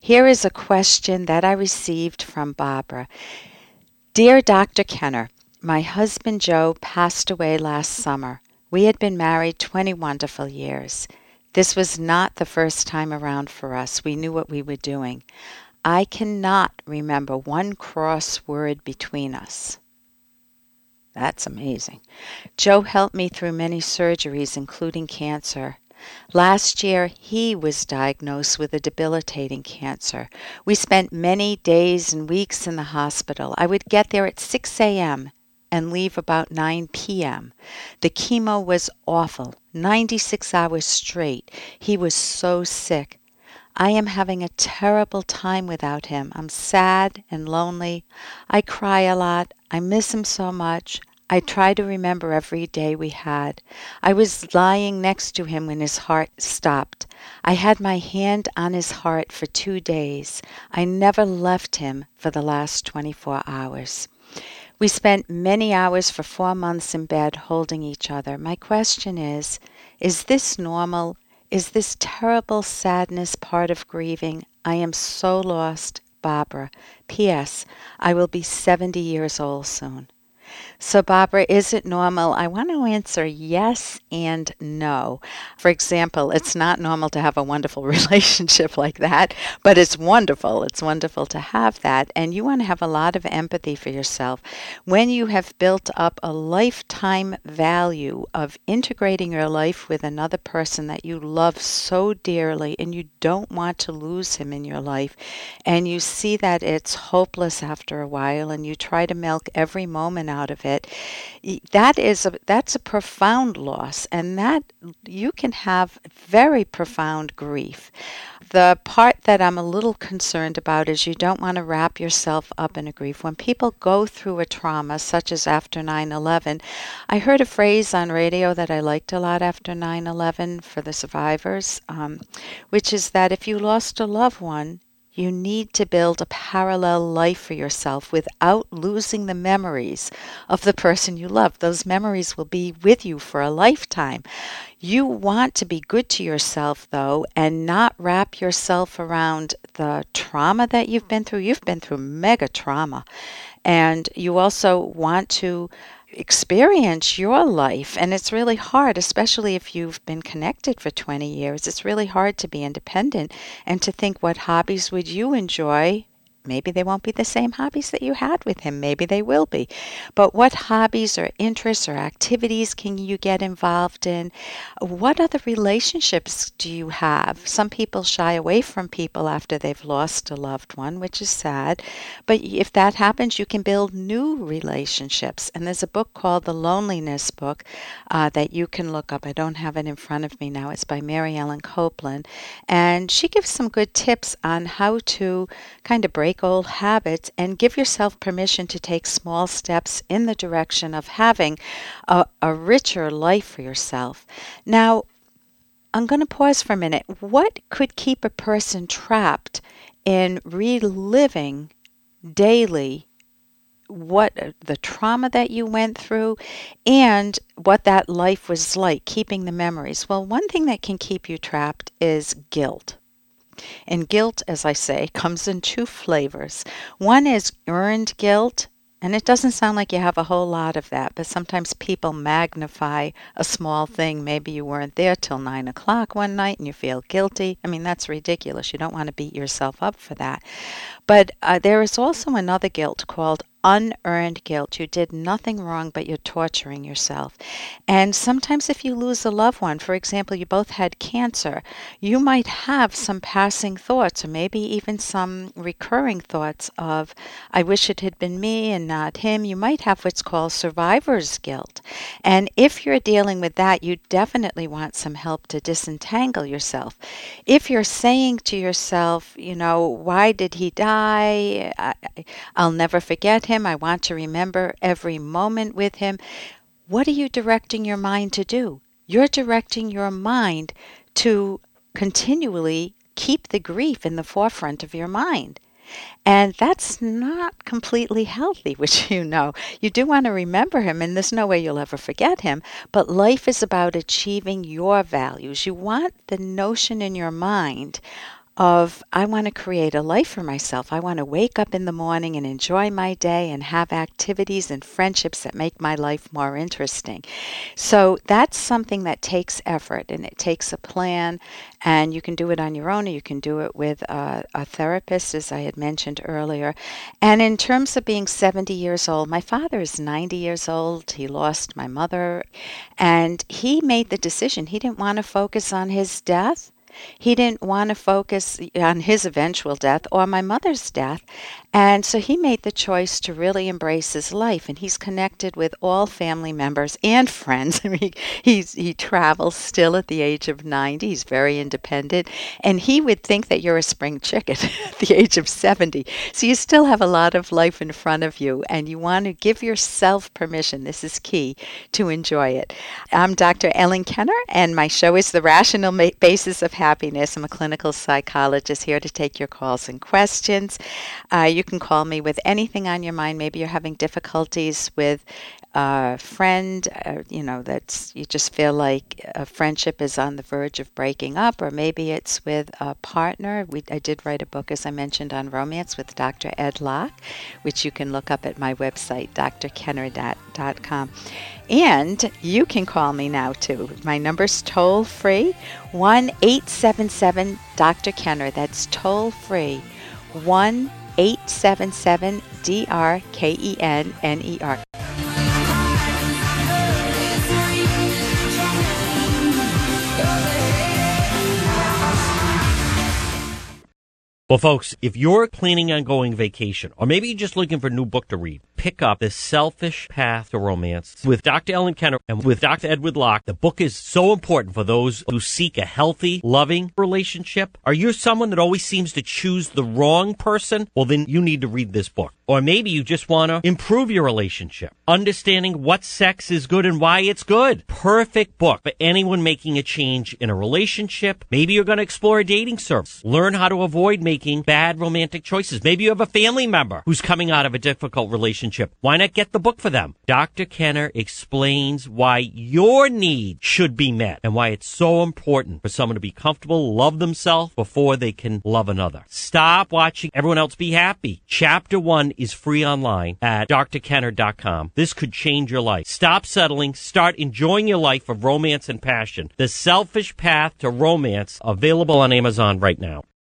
Here is a question that I received from Barbara. Dear Dr. Kenner, my husband Joe passed away last summer. We had been married 20 wonderful years. This was not the first time around for us. We knew what we were doing. I cannot remember one cross word between us. That's amazing. Joe helped me through many surgeries, including cancer. Last year, he was diagnosed with a debilitating cancer. We spent many days and weeks in the hospital. I would get there at 6 a.m. and leave about 9 p.m. The chemo was awful, 96 hours straight. He was so sick. I am having a terrible time without him. I'm sad and lonely. I cry a lot. I miss him so much. I try to remember every day we had. I was lying next to him when his heart stopped. I had my hand on his heart for 2 days. I never left him for the last 24 hours. We spent many hours for 4 months in bed holding each other. My question is this normal? Is this terrible sadness part of grieving? I am so lost, Barbara. P.S. I will be 70 years old soon. So, Barbara, is it normal? I want to answer yes and no. For example, it's not normal to have a wonderful relationship like that, but it's wonderful. It's wonderful to have that. And you want to have a lot of empathy for yourself. When you have built up a lifetime value of integrating your life with another person that you love so dearly and you don't want to lose him in your life, and you see that it's hopeless after a while and you try to milk every moment out of it, that's a profound loss, and that you can have very profound grief. The part that I'm a little concerned about is you don't want to wrap yourself up in a grief. When people go through a trauma, such as after 9/11, I heard a phrase on radio that I liked a lot after 9/11 for the survivors, which is that if you lost a loved one, you need to build a parallel life for yourself without losing the memories of the person you love. Those memories will be with you for a lifetime. You want to be good to yourself, though, and not wrap yourself around the trauma that you've been through. You've been through mega trauma. And you also want to experience your life, and it's really hard, especially if you've been connected for 20 years. It's really hard to be independent and to think, what hobbies would you enjoy? Maybe they won't be the same hobbies that you had with him. Maybe they will be. But what hobbies or interests or activities can you get involved in? What other relationships do you have? Some people shy away from people after they've lost a loved one, which is sad. But if that happens, you can build new relationships. And there's a book called The Loneliness Book that you can look up. I don't have it in front of me now. It's by Mary Ellen Copeland. And she gives some good tips on how to kind of break old habits and give yourself permission to take small steps in the direction of having a richer life for yourself. Now, I'm going to pause for a minute. What could keep a person trapped in reliving daily what the trauma that you went through and what that life was like, keeping the memories? Well, one thing that can keep you trapped is guilt. And guilt, as I say, comes in 2 flavors. One is earned guilt, and it doesn't sound like you have a whole lot of that, but sometimes people magnify a small thing. Maybe you weren't there till 9 o'clock one night and you feel guilty. I mean, that's ridiculous. You don't want to beat yourself up for that. But there is also another guilt called unearned guilt. You did nothing wrong, but you're torturing yourself. And sometimes if you lose a loved one, for example, you both had cancer, you might have some passing thoughts or maybe even some recurring thoughts of, I wish it had been me and not him. You might have what's called survivor's guilt. And if you're dealing with that, you definitely want some help to disentangle yourself. If you're saying to yourself, why did he die? I'll never forget him. I want to remember every moment with him. What are you directing your mind to do? You're directing your mind to continually keep the grief in the forefront of your mind. And that's not completely healthy, which you know. You do want to remember him, and there's no way you'll ever forget him, but life is about achieving your values. You want the notion in your mind of I want to create a life for myself. I want to wake up in the morning and enjoy my day and have activities and friendships that make my life more interesting. So that's something that takes effort, and it takes a plan, and you can do it on your own, or you can do it with a therapist, as I had mentioned earlier. And in terms of being 70 years old, my father is 90 years old. He lost my mother, and he made the decision. He didn't want to focus on his death. He didn't want to focus on his eventual death or my mother's death. And so he made the choice to really embrace his life. And he's connected with all family members and friends. I mean, he travels still at the age of 90. He's very independent. And he would think that you're a spring chicken at the age of 70. So you still have a lot of life in front of you. And you want to give yourself permission, this is key, to enjoy it. I'm Dr. Ellen Kenner, and my show is The Rational Basis of Happiness. I'm a clinical psychologist here to take your calls and questions. You can call me with anything on your mind. Maybe you're having difficulties with a friend, that's you just feel like a friendship is on the verge of breaking up, or maybe it's with a partner. I did write a book, as I mentioned, on romance with Dr. Ed Locke, which you can look up at my website, drkenner.com. And you can call me now, too. My number's toll-free, 1-877-Dr. That's toll-free, 1-877-DRKENNER. Well, folks, if you're planning on going vacation, or maybe you're just looking for a new book to read, pick up The Selfish Path to Romance with Dr. Ellen Kenner and with Dr. Edward Locke. The book is so important for those who seek a healthy, loving relationship. Are you someone that always seems to choose the wrong person? Well, then you need to read this book. Or maybe you just want to improve your relationship, understanding what sex is good and why it's good. Perfect book for anyone making a change in a relationship. Maybe you're going to explore a dating service. Learn how to avoid making bad romantic choices. Maybe you have a family member who's coming out of a difficult relationship. Why not get the book for them? Dr. Kenner explains why your need should be met and why it's so important for someone to be comfortable, love themselves before they can love another. Stop watching everyone else be happy. Chapter 1 is free online at drkenner.com. This could change your life. Stop settling. Start enjoying your life of romance and passion. The Selfish Path to Romance, available on Amazon right now.